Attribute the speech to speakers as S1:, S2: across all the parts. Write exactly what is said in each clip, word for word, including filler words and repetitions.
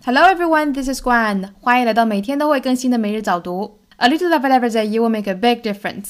S1: Hello everyone, this is Guan. 欢迎来到每天都会更新的每日早读。A little of whatever that you will make a big difference.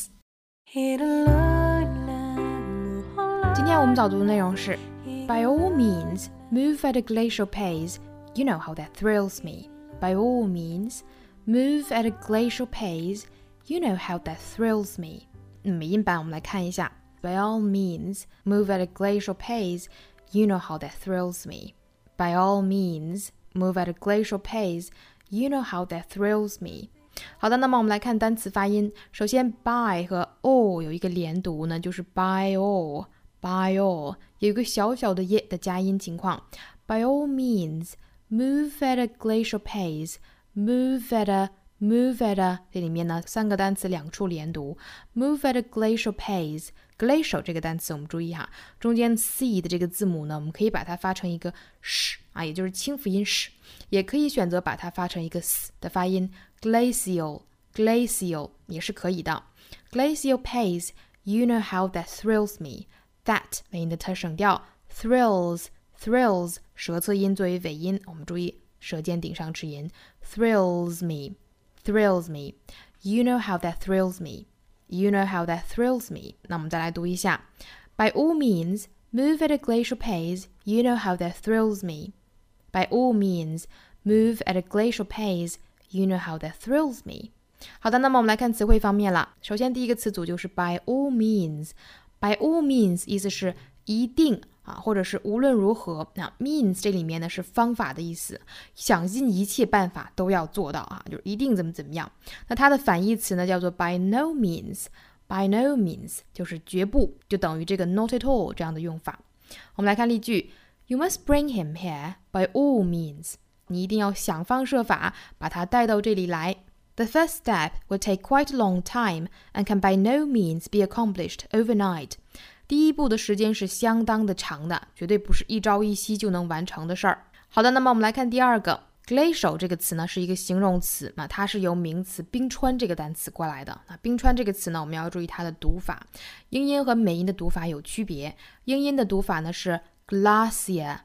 S1: 今天我们早读的内容是 By all means, move at a glacial pace. You know how that thrills me. By all means, move at a glacial pace. You know how that thrills me. 美音版我们来看一下。By all means, move at a glacial pace. You know how that thrills me. By all means, move at a glacial pace. You know how that thrills me. 好的，那么我们来看单词发音。首先 by 和 all 有一个连读呢，就是 by all, by all 有一个小小的 y 的加音情况。By all means, move at a glacial pace. Move at a, move at a 这里面呢三个单词两处连读。Move at a glacial pace. Glacial 这个单词我们注意哈，中间 c 的这个字母呢，我们可以把它发成一个 sh 啊，也就是清辅音 sh， 也可以选择把它发成一个 s 的发音 glacial, glacial 也是可以的。Glacial pace, you know how that thrills me. That 尾音的特省调 thrills, thrills 舌侧音作为尾音，我们注意舌尖顶上齿龈 thrills me, thrills me. You know how that thrills me.You know how that thrills me. 那我们再来读一下 By all means, move at a glacial pace. You know how that thrills me. By all means, move at a glacial pace. You know how that thrills me. 好的，那么我们来看词汇方面了。首先第一个词组就是 by all means. By all means 意思是一定啊，或者是无论如何。那 means 这里面呢是方法的意思，想尽一切办法都要做到啊，就是一定怎么怎么样。那它的反义词呢叫做 by no means. By no means 就是绝不，就等于这个 not at all 这样的用法。我们来看例句 You must bring him here by all means. 你一定要想方设法把他带到这里来。The first step will take quite a long time and can by no means be accomplished overnight.第一步的时间是相当的长的，绝对不是一朝一夕就能完成的事儿。好的，那么我们来看第二个 glacial 这个词呢是一个形容词，那它是由名词冰川这个单词过来的。那冰川这个词呢，我们要注意它的读法，英音和美音的读法有区别。英音的读法呢是 glacier,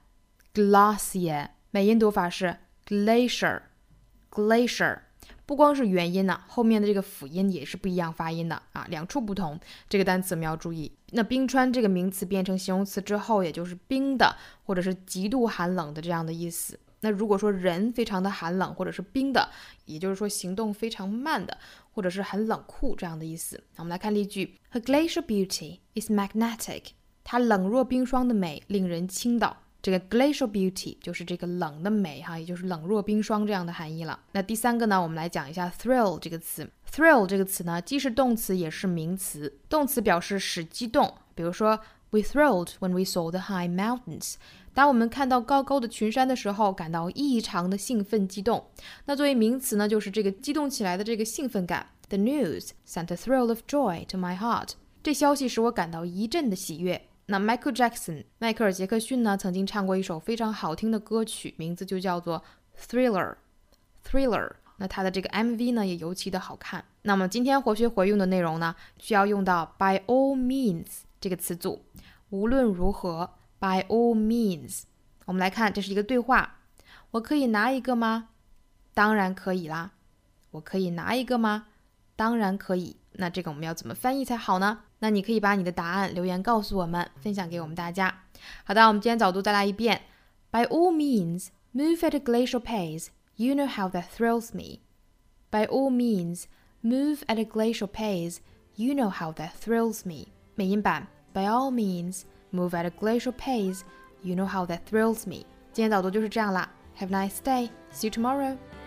S1: glacier， 美音读法是 glacier, glacier。不光是元音呢、啊，后面的这个辅音也是不一样发音的啊，两处不同。这个单词我们要注意。那冰川这个名词变成形容词之后，也就是冰的或者是极度寒冷的这样的意思。那如果说人非常的寒冷或者是冰的，也就是说行动非常慢的，或者是很冷酷这样的意思。我们来看例句 Her glacial beauty is magnetic. 它冷若冰霜的美令人倾倒。这个 glacial beauty 就是这个冷的美哈，也就是冷若冰霜这样的含义了。那第三个呢，我们来讲一下 thrill 这个词。thrill 这个词呢，既是动词也是名词。动词表示使激动，比如说 We thrilled when we saw the high mountains. 当我们看到高高的群山的时候，感到异常的兴奋激动。那作为名词呢，就是这个激动起来的这个兴奋感。The news sent a thrill of joy to my heart. 这消息使我感到一阵的喜悦。那 Michael Jackson 迈克尔杰克逊呢曾经唱过一首非常好听的歌曲，名字就叫做 Thriller Thriller。 那他的这个 M V 呢也尤其的好看。那么今天活学活用的内容呢，需要用到 by all means 这个词组，无论如何 by all means。 我们来看，这是一个对话。我可以拿一个吗？当然可以啦。我可以拿一个吗？当然可以。那这个我们要怎么翻译才好呢？那你可以把你的答案留言告诉我们，分享给我们大家。好的，我们今天早读再来一遍。 By all means, move at a glacial pace. You know how that thrills me. By all means, move at a glacial pace. You know how that thrills me. 美音版 By all means, move at a glacial pace. You know how that thrills me. 今天早读就是这样啦。Have a nice day. See you tomorrow.